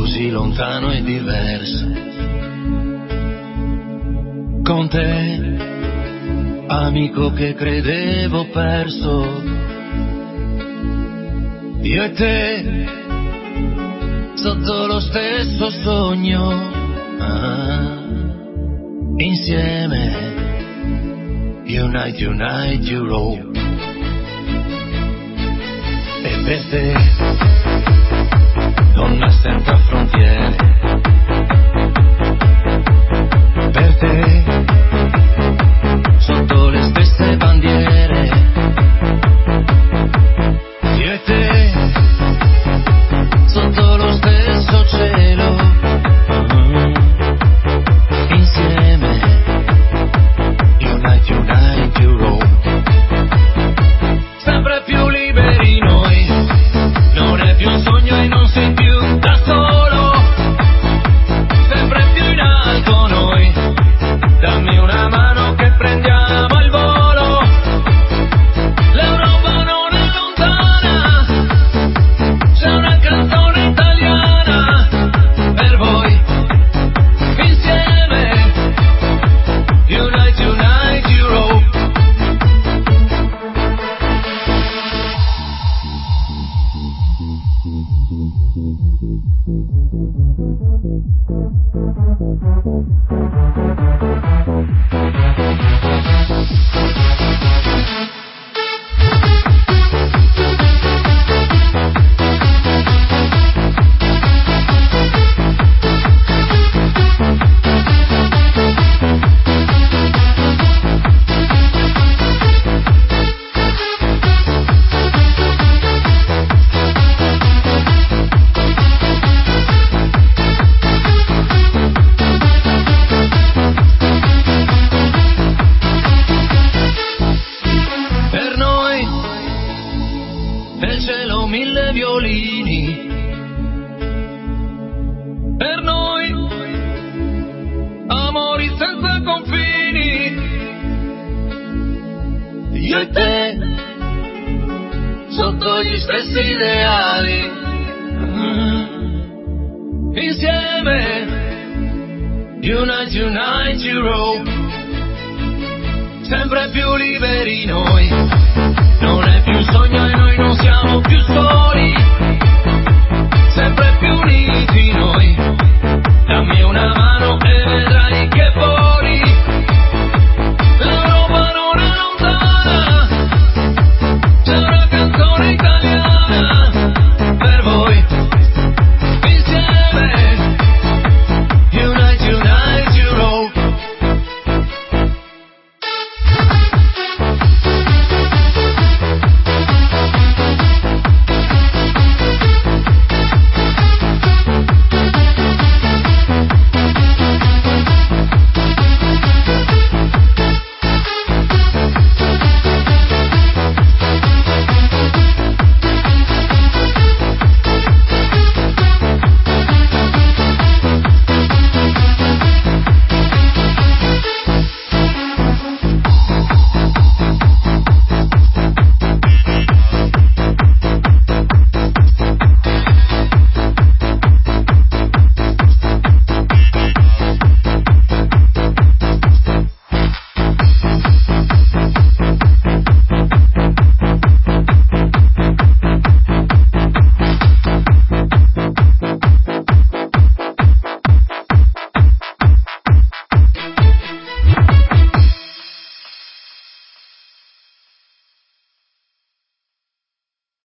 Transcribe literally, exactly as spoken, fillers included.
così lontano e diverso. Con te, amico che credevo perso, io e te, sotto lo stesso sogno, ah, insieme, unite, unite, Europe. E per te, donna senza frontiere, per te, sotto le stesse bandiere, io e te, sotto lo stesso cielo, uh, insieme, unite, unite, Europe. Sempre più liberi noi, non è più un sogno e non sei più da solo, sempre più in alto noi, dammi una mano che prendiamo il volo, l'Europa non è lontana, c'è una canzone italiana per voi, insieme, unite, unite, Europe. Per noi, nel cielo mille violini, per noi, amori senza confini, io e te, sotto gli stessi ideali, mm, insieme, unite, unite, Europe. Sempre più liberi noi, non è più un sogno e noi non siamo più soli, sempre più uniti.